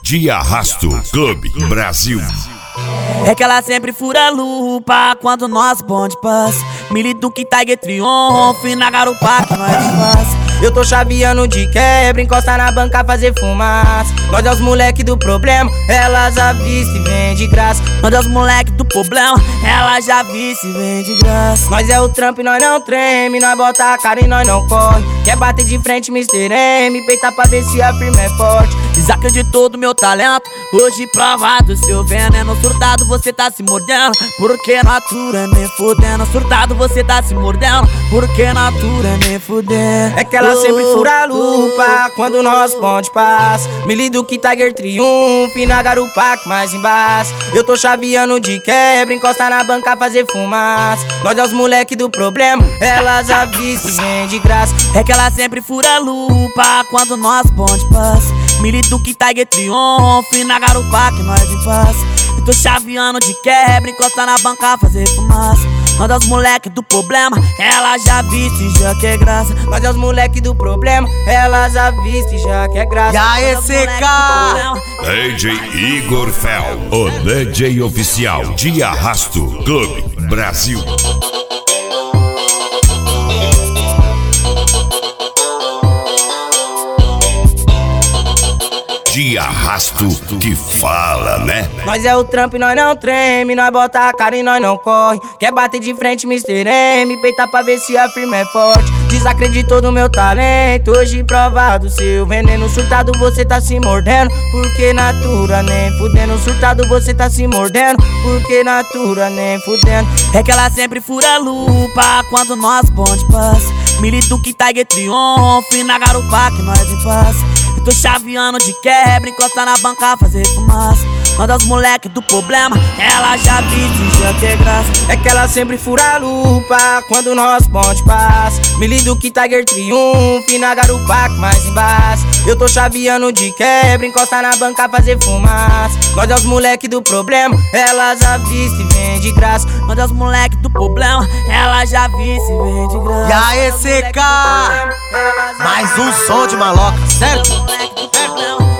De Arrasto Clube Brasil. É que ela sempre fura a lupa quando nós bonde passa. Milito que Tiger triunfa na garupa que nós faz. Eu tô chaveando de quebra, encosta na banca fazer fumaça. Nós é os moleque do problema, elas avista e vem de graça. Nós é os moleque do problema, ela já visse e vem de graça. Nós é o trampo e nós não treme, nós bota a cara e nós não corre. Quer bater de frente, Mr. M, peita pra ver se a firma é forte. Desacreditou do meu talento, hoje provado. Seu veneno surtado, você tá se mordendo. Porque natura nem fudendo. Surtado, você tá se mordendo. Porque natura nem fudendo. É que ela sempre fura a lupa quando nós bonde passa. Me lido que Tiger triunfa na garupa que mais embaixo. Eu tô chaveando de quebra, encosta na banca fazer fumaça. Nós é os moleque do problema, elas avisam e vem de graça. É que ela sempre fura a lupa quando nós bonde passa. Milito que Tiger triunfa na garupa que nós passa. Eu tô chaveando de quebra, encosta na banca fazer fumaça. Nós é os moleque do problema, ela já viste e já quer graça. Nós é os moleque do problema, elas já viste e já quer graça. E aí, CK? DJ Igor Fel, o DJ oficial de Arrasto Clube Brasil. De Arrasto que fala, né? Nós é o trampo e nós não treme, nós bota a cara e nós não corre. Quer bater de frente, Mr. M, peita pra ver se a firma é forte. Desacreditou do meu talento, hoje provado. Seu veneno surtado, você tá se mordendo. Porque natura nem fudendo. Surtado, você tá se mordendo. Porque natura nem fudendo. É que ela sempre fura a lupa quando nós bonde passa. Milito que Tiger triunfa na garupa que nós passa. Eu tô chaveando de quebra, encosta na banca fazer fumaça. Nós é os moleque do problema, ela já viste e já quer graça. É que ela sempre fura a lupa quando nós bonde passa. Me lido que Tiger triunfa na garupa que mais embaixo. Eu tô chaveando de quebra, encosta na banca fazer fumaça. Nós é os moleque do problema, elas avistam e vem de graça. Nós é os moleque do problema, ela já visse e vem de graça. E aí, CK? Mais um som de maloca, certo? Moleque do problema,